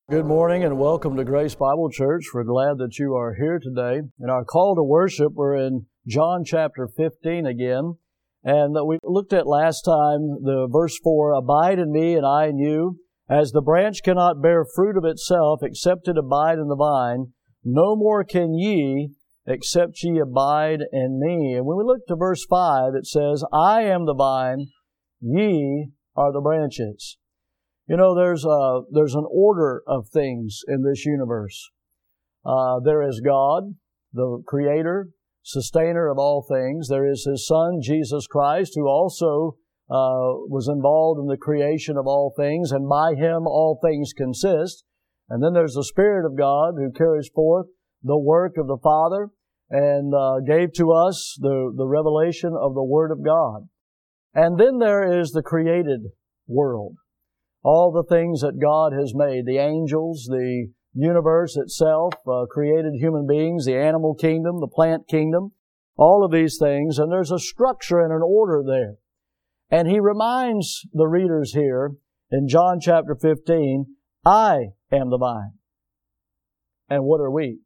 Good morning and welcome to Grace Bible Church. We're glad that you are here today. In our call to worship, we're in John chapter 15 again. And we looked at last time the verse 4, "Abide in me and I in you. As the branch cannot bear fruit of itself except it abide in the vine, no more can ye except ye abide in me." And when we look to verse 5, it says, "I am the vine, ye are the branches." You know, there's an order of things in this universe. There is God, the Creator, Sustainer of all things. There is His Son, Jesus Christ, who also was involved in the creation of all things, and by Him all things consist. And then there's the Spirit of God who carries forth the work of the Father and gave to us the revelation of the Word of God. And then there is the created world. All the things that God has made, the angels, the universe itself, created human beings, the animal kingdom, the plant kingdom, all of these things, and there's a structure and an order there. And He reminds the readers here in John chapter 15, "I am the vine." And what are we?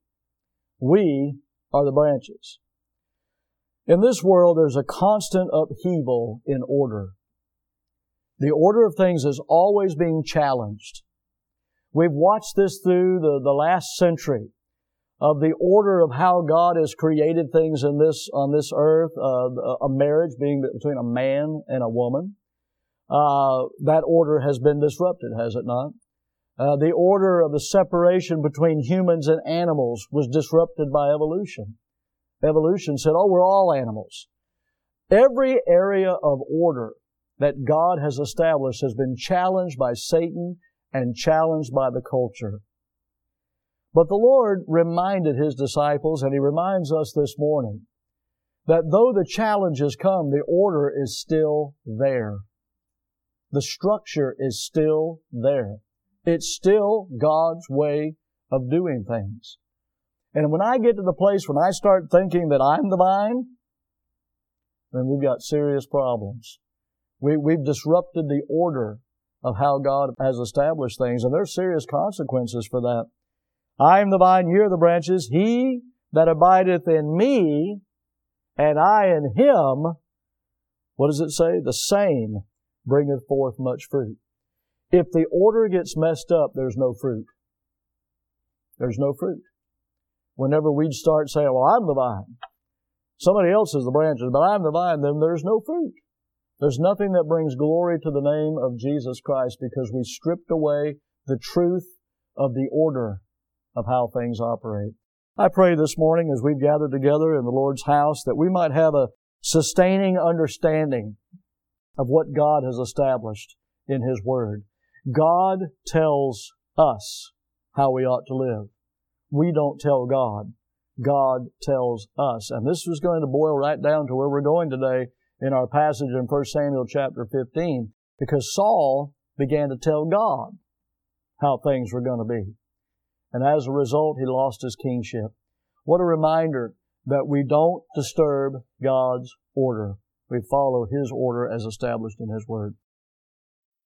We are the branches. In this world, there's a constant upheaval in order. The order of things is always being challenged. We've watched this through the last century of the order of how God has created things on this earth, a marriage being between a man and a woman. That order has been disrupted, has it not? The order of the separation between humans and animals was disrupted by evolution. Evolution said, "Oh, we're all animals." Every area of order that God has established has been challenged by Satan and challenged by the culture. But the Lord reminded His disciples, and He reminds us this morning, that though the challenges come, the order is still there. The structure is still there. It's still God's way of doing things. And when I get to the place when I start thinking that I'm the vine, then we've got serious problems. We've disrupted the order of how God has established things, and there's serious consequences for that. "I am the vine, ye are the branches. He that abideth in me, and I in him," what does it say? "The same bringeth forth much fruit." If the order gets messed up, there's no fruit. There's no fruit. Whenever we start saying, "Well, I'm the vine. Somebody else is the branches, but I'm the vine," then there's no fruit. There's nothing that brings glory to the name of Jesus Christ because we stripped away the truth of the order of how things operate. I pray this morning as we've gathered together in the Lord's house that we might have a sustaining understanding of what God has established in His Word. God tells us how we ought to live. We don't tell God. God tells us. And this is going to boil right down to where we're going today in our passage in 1 Samuel chapter 15, because Saul began to tell God how things were going to be. And as a result, he lost his kingship. What a reminder that we don't disturb God's order. We follow His order as established in His Word.